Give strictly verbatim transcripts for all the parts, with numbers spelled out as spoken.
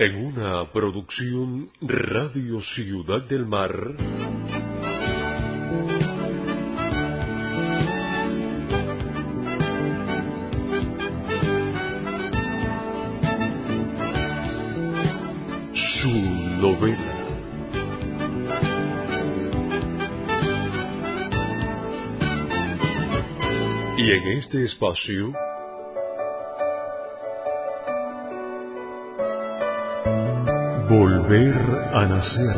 En una producción Radio Ciudad del Mar. Su novela. Y en este espacio Volver a nacer.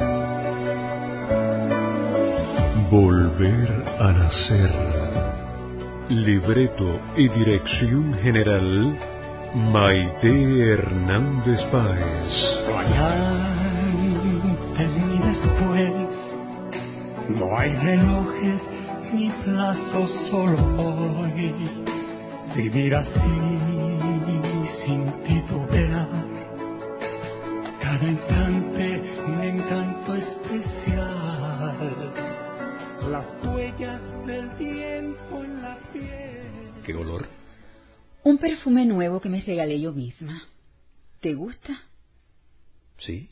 Volver a nacer. Libreto y dirección general Maite Hernández Páez. No hay antes ni después, no hay relojes ni plazos, solo hoy. Vivir así sin titubear, cada instante un encanto especial, las huellas del tiempo en la piel. ¿Qué olor? Un perfume nuevo que me regalé yo misma. ¿Te gusta? Sí.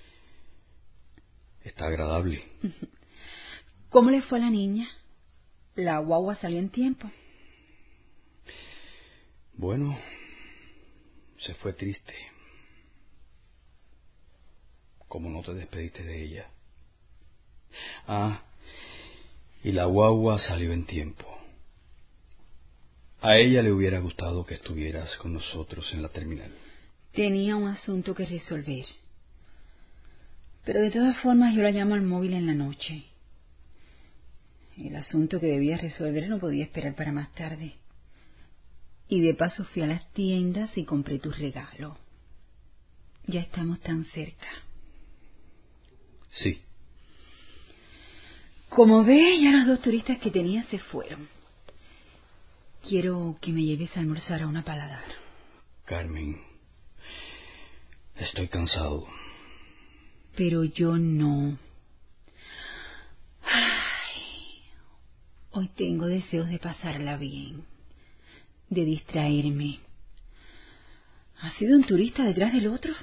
Está agradable. ¿Cómo le fue a la niña? ¿La guagua salió en tiempo? Bueno, se fue triste. ¿Cómo no te despediste de ella? Ah, y la guagua salió en tiempo. A ella le hubiera gustado que estuvieras con nosotros en la terminal. Tenía un asunto que resolver. Pero de todas formas yo la llamo al móvil en la noche. El asunto que debía resolver no podía esperar para más tarde. Y de paso fui a las tiendas y compré tu regalo. Ya estamos tan cerca. Sí. Como ves, ya los dos turistas que tenía se fueron. Quiero que me lleves a almorzar a una paladar. Carmen, estoy cansado. Pero yo no. Ay, hoy tengo deseos de pasarla bien, de distraerme. ¿Has sido un turista detrás del otro?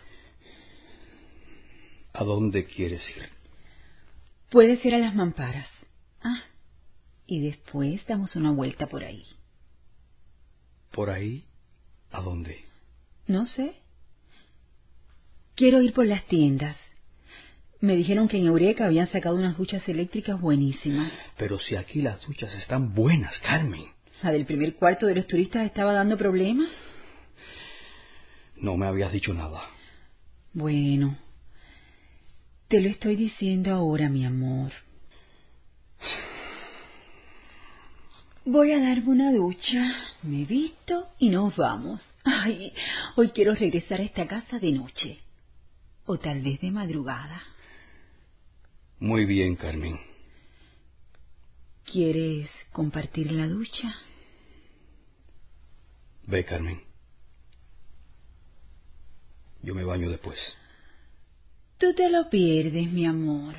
¿A dónde quieres ir? Puede ser a las mamparas. Ah, y después damos una vuelta por ahí. ¿Por ahí? ¿A dónde? No sé. Quiero ir por las tiendas. Me dijeron que en Eureka habían sacado unas duchas eléctricas buenísimas. Pero si aquí las duchas están buenas, Carmen. ¿La del primer cuarto de los turistas estaba dando problemas? No me habías dicho nada. Bueno, te lo estoy diciendo ahora, mi amor. Voy a darme una ducha, me visto y nos vamos. Ay, hoy quiero regresar a esta casa de noche. O tal vez de madrugada. Muy bien, Carmen. ¿Quieres compartir la ducha? Ve, Carmen. Yo me baño después. Tú te lo pierdes, mi amor.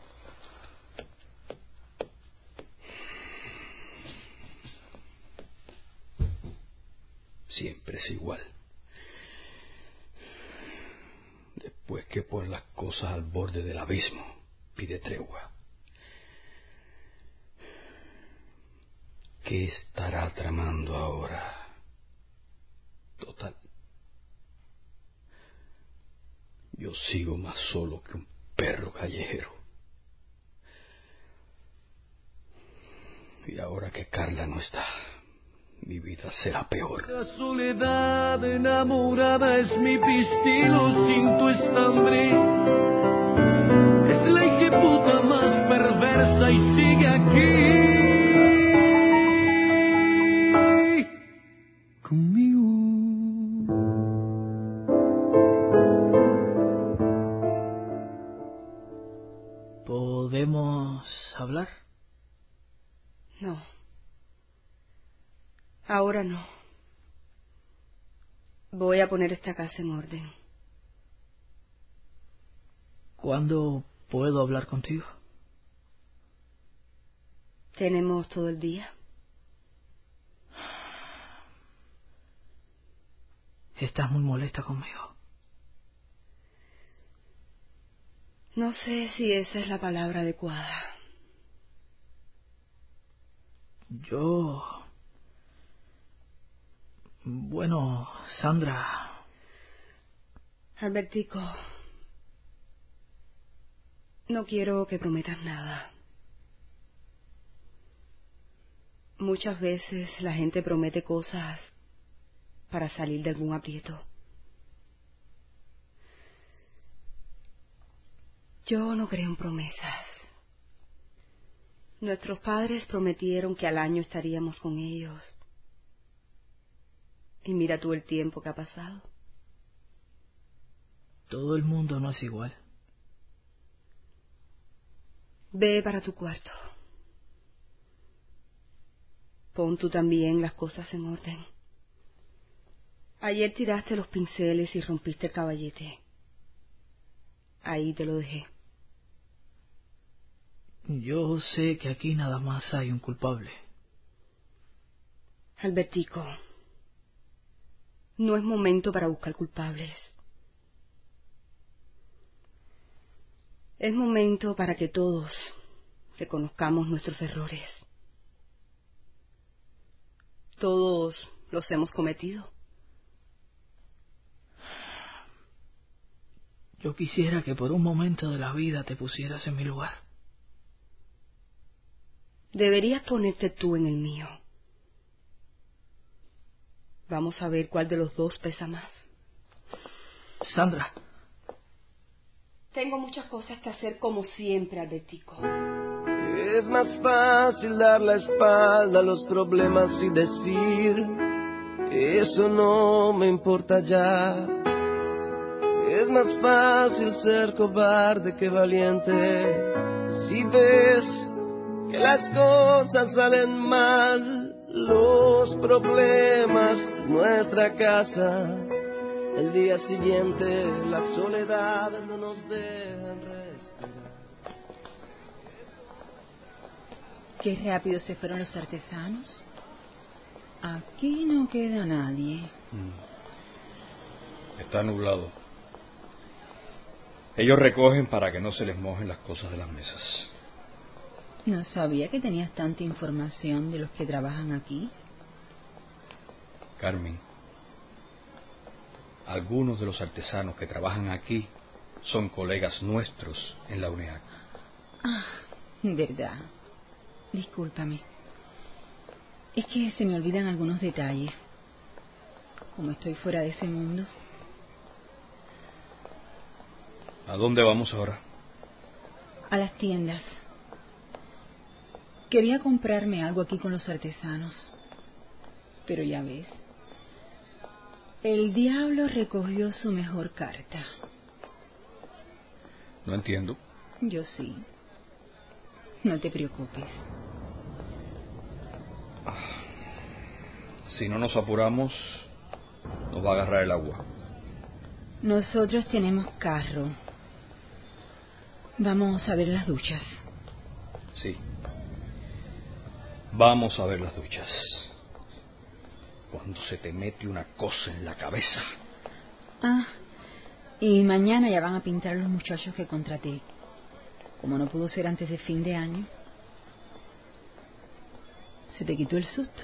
Siempre es igual. Después que pone las cosas al borde del abismo, pide tregua. ¿Qué estará tramando ahora? Total. Yo sigo más solo que un perro callejero. Y ahora que Carla no está, mi vida será peor. La soledad enamorada es mi pistilo sin tu estambre. Es la hijeputa más perversa y sigue aquí conmigo. ¿Podemos hablar? No. Ahora no. Voy a poner esta casa en orden. ¿Cuándo puedo hablar contigo? Tenemos todo el día. ¿Estás muy molesta conmigo? No sé si esa es la palabra adecuada. Yo... Bueno, Sandra... Albertico, no quiero que prometas nada. Muchas veces la gente promete cosas para salir de algún aprieto. Yo no creo en promesas. Nuestros padres prometieron que al año estaríamos con ellos. Y mira tú el tiempo que ha pasado. Todo el mundo no es igual. Ve para tu cuarto. Pon tú también las cosas en orden. Ayer tiraste los pinceles y rompiste el caballete. Ahí te lo dejé. Yo sé que aquí nada más hay un culpable. Albertico, no es momento para buscar culpables. Es momento para que todos reconozcamos nuestros errores. Todos los hemos cometido. Yo quisiera que por un momento de la vida te pusieras en mi lugar. Deberías ponerte tú en el mío. Vamos a ver cuál de los dos pesa más. Sandra. Tengo muchas cosas que hacer como siempre, Albertico. Es más fácil dar la espalda a los problemas y decir, eso no me importa ya. Es más fácil ser cobarde que valiente. Si ves que las cosas salen mal, los problemas, nuestra casa, el día siguiente la soledad no nos deja respirar. Qué rápido se fueron los artesanos. Aquí no queda nadie. Mm. Está nublado. Ellos recogen para que no se les mojen las cosas de las mesas. No sabía que tenías tanta información de los que trabajan aquí. Carmen, algunos de los artesanos que trabajan aquí son colegas nuestros en la U N E A C. Ah, verdad. Discúlpame. Es que se me olvidan algunos detalles. Como estoy fuera de ese mundo. ¿A dónde vamos ahora? A las tiendas. Quería comprarme algo aquí con los artesanos. Pero ya ves. El diablo recogió su mejor carta. No entiendo. Yo sí. No te preocupes. Si no nos apuramos, nos va a agarrar el agua. Nosotros tenemos carro. Vamos a ver las duchas. Sí. Vamos a ver las duchas. Cuando se te mete una cosa en la cabeza. Ah, y mañana ya van a pintar los muchachos que contraté. Como no pudo ser antes de fin de año. ¿Se te quitó el susto?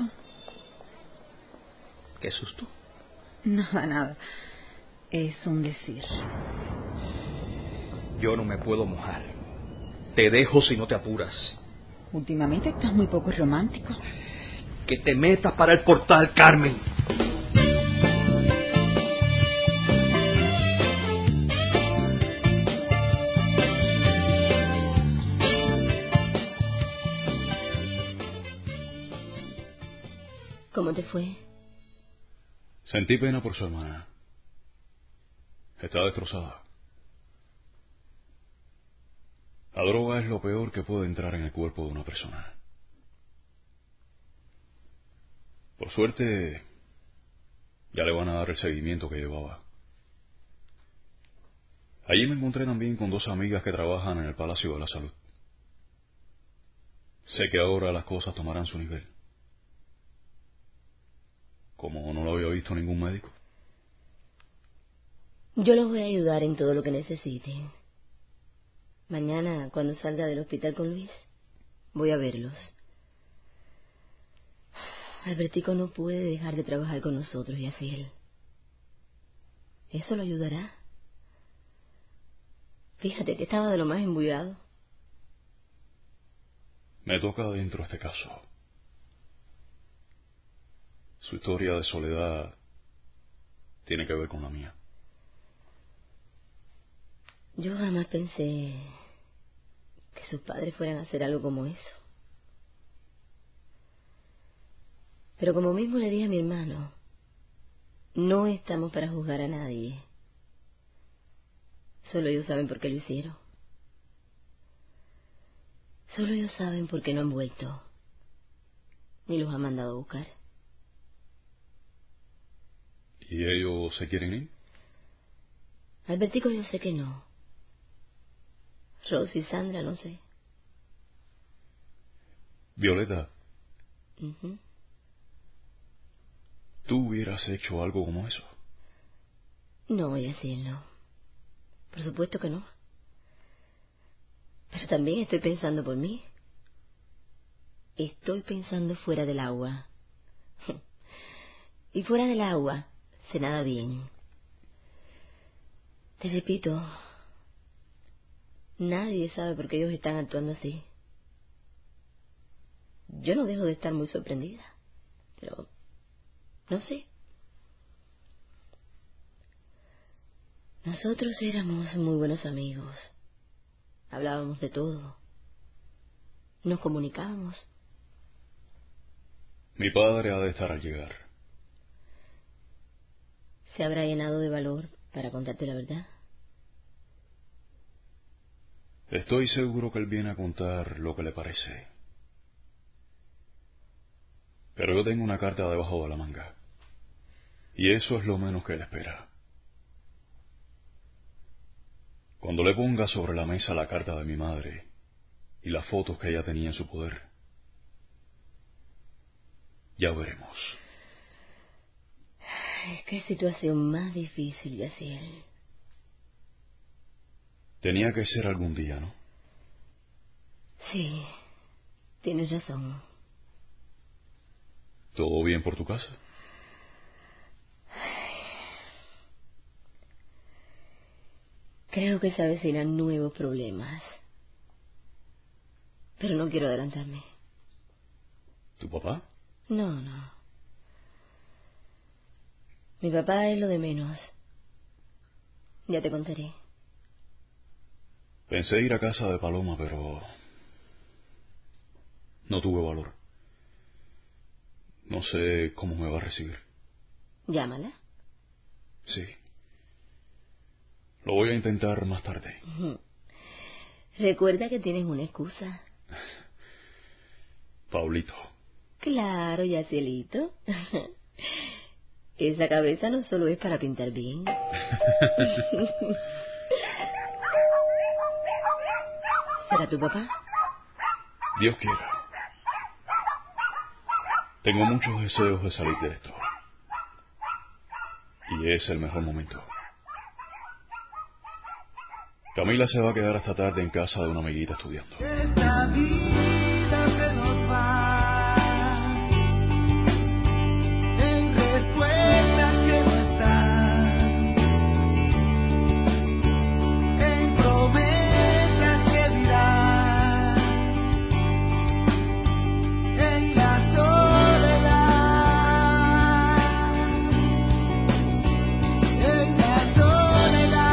¿Qué susto? Nada, nada. Es un decir. Yo no me puedo mojar. Te dejo si no te apuras. Últimamente estás muy poco romántico. Que te metas para el portal, Carmen. ¿Cómo te fue? Sentí pena por su hermana. Está destrozada. La droga es lo peor que puede entrar en el cuerpo de una persona. Por suerte, ya le van a dar el seguimiento que llevaba. Allí me encontré también con dos amigas que trabajan en el Palacio de la Salud. Sé que ahora las cosas tomarán su nivel. Como no lo había visto ningún médico. Yo los voy a ayudar en todo lo que necesiten. Mañana, cuando salga del hospital con Luis, voy a verlos. Albertico no puede dejar de trabajar con nosotros, y así él. Eso lo ayudará. Fíjate que estaba de lo más embullado. Me toca adentro este caso. Su historia de soledad tiene que ver con la mía. Yo jamás pensé que sus padres fueran a hacer algo como eso. Pero como mismo le dije a mi hermano, no estamos para juzgar a nadie. Solo ellos saben por qué lo hicieron. Solo ellos saben por qué no han vuelto. Ni los han mandado a buscar. ¿Y ellos se quieren ir? Albertico, yo sé que no. Rosy y Sandra, no sé. Violeta, Uh-huh. ¿tú hubieras hecho algo como eso? No voy a decirlo. Por supuesto que no. Pero también estoy pensando por mí. Estoy pensando fuera del agua. Y fuera del agua se nada bien. Te repito, nadie sabe por qué ellos están actuando así. Yo no dejo de estar muy sorprendida, pero no sé. Nosotros éramos muy buenos amigos. Hablábamos de todo. Nos comunicábamos. Mi padre ha de estar al llegar. ¿Se habrá llenado de valor para contarte la verdad? Estoy seguro que él viene a contar lo que le parece. Pero yo tengo una carta debajo de la manga. Y eso es lo menos que él espera. Cuando le ponga sobre la mesa la carta de mi madre y las fotos que ella tenía en su poder, ya veremos. Ay, qué situación más difícil, Yaciel. Tenía que ser algún día, ¿no? Sí, tienes razón. ¿Todo bien por tu casa? Creo que se avecinan nuevos problemas. Pero no quiero adelantarme. ¿Tu papá? No, no. Mi papá es lo de menos. Ya te contaré. Pensé ir a casa de Paloma, pero no tuve valor. No sé cómo me va a recibir. Llámala. Sí. Lo voy a intentar más tarde. Ujú. Recuerda que tienes una excusa. Paulito. Claro, Yacielito. Esa cabeza no solo es para pintar bien. ¿Será tu papá? Dios quiera. Tengo muchos deseos de salir de esto. Y es el mejor momento. Camila se va a quedar hasta tarde en casa de una amiguita estudiando. Esta vida se nos va en respuestas que no están, en promesas que dirán, en la soledad, en la soledad.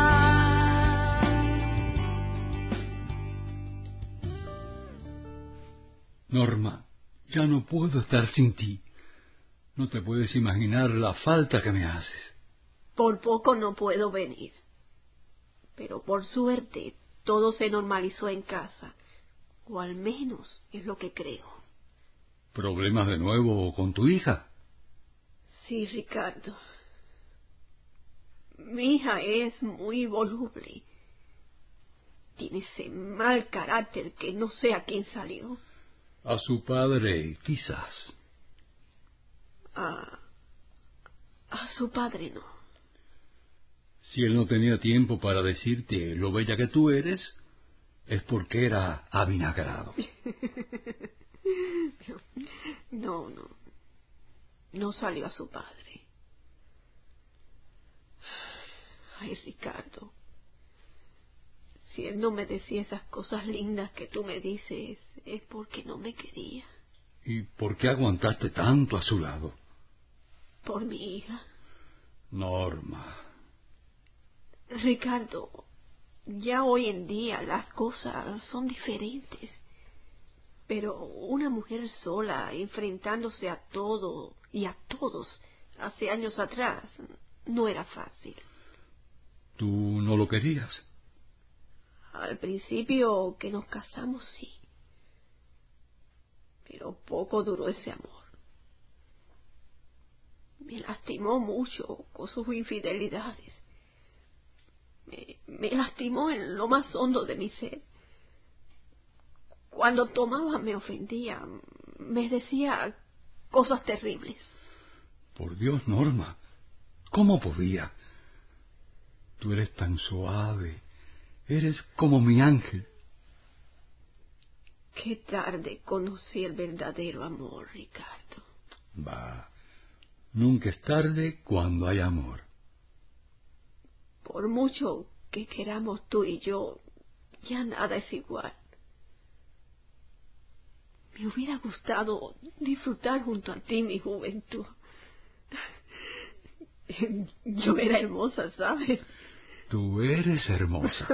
Norma, ya no puedo estar sin ti. No te puedes imaginar la falta que me haces. Por poco no puedo venir. Pero por suerte todo se normalizó en casa. O al menos es lo que creo. ¿Problemas de nuevo con tu hija? Sí, Ricardo. Mi hija es muy voluble. Tiene ese mal carácter que no sé a quién salió. A su padre, quizás. A, a su padre no. Si él no tenía tiempo para decirte lo bella que tú eres, es porque era avinagrado. No, no. No salió a su padre. Ay, Ricardo. Si él no me decía esas cosas lindas que tú me dices, es porque no me quería. ¿Y por qué aguantaste tanto a su lado? Por mi hija. Norma. Ricardo, ya hoy en día las cosas son diferentes. Pero una mujer sola, enfrentándose a todo y a todos, hace años atrás, no era fácil. ¿Tú no lo querías? Al principio que nos casamos, sí. Pero poco duró ese amor. Me lastimó mucho con sus infidelidades. Me, me lastimó en lo más hondo de mi ser. Cuando tomaba me ofendía, me decía cosas terribles. Por Dios, Norma, ¿cómo podía? Tú eres tan suave, eres como mi ángel. Qué tarde conocí el verdadero amor, Ricardo. Va, nunca es tarde cuando hay amor. Por mucho que queramos tú y yo, ya nada es igual. Me hubiera gustado disfrutar junto a ti mi juventud. Yo era hermosa, ¿sabes? Tú eres hermosa.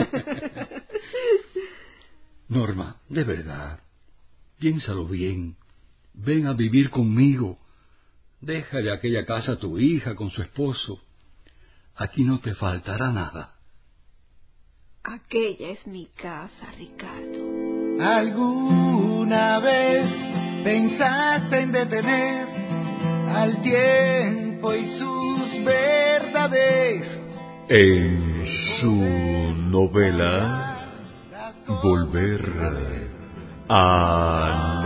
Norma, de verdad, piénsalo bien. Ven a vivir conmigo. Déjale aquella casa a tu hija con su esposo. Aquí no te faltará nada. Aquella es mi casa, Ricardo. ¿Alguna vez pensaste en detener al tiempo y sus verdades? En su novela Volver a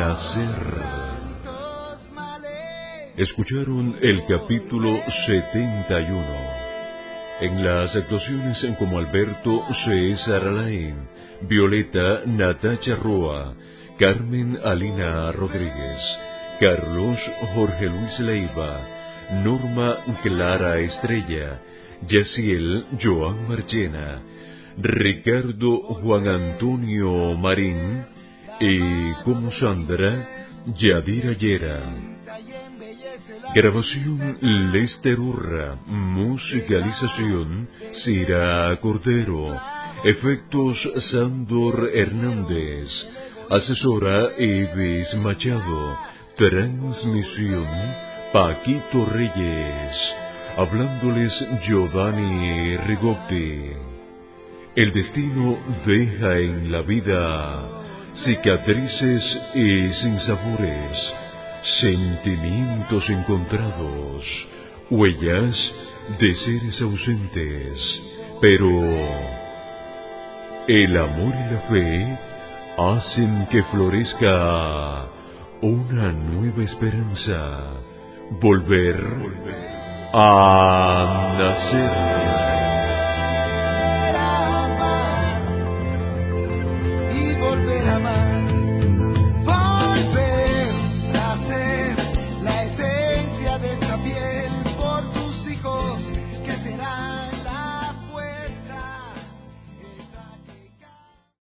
Nacer, escucharon el capítulo setenta y uno. En las actuaciones como Alberto César Alain, Violeta Natacha Roa, Carmen Alina Rodríguez, Carlos Jorge Luis Leiva, Norma Clara Estrella, Yaciel Joan Marchena, Ricardo Juan Antonio Marín y como Sandra, Yadira Llera. Grabación Lester Urra, musicalización Cira Cordero, efectos Sándor Hernández, asesora Ivis Machado, transmisión Paquito Reyes, hablándoles Giovanni Rigotti. El destino deja en la vida cicatrices y sinsabores, sentimientos encontrados, huellas de seres ausentes, pero el amor y la fe hacen que florezca una nueva esperanza, volver a nacer.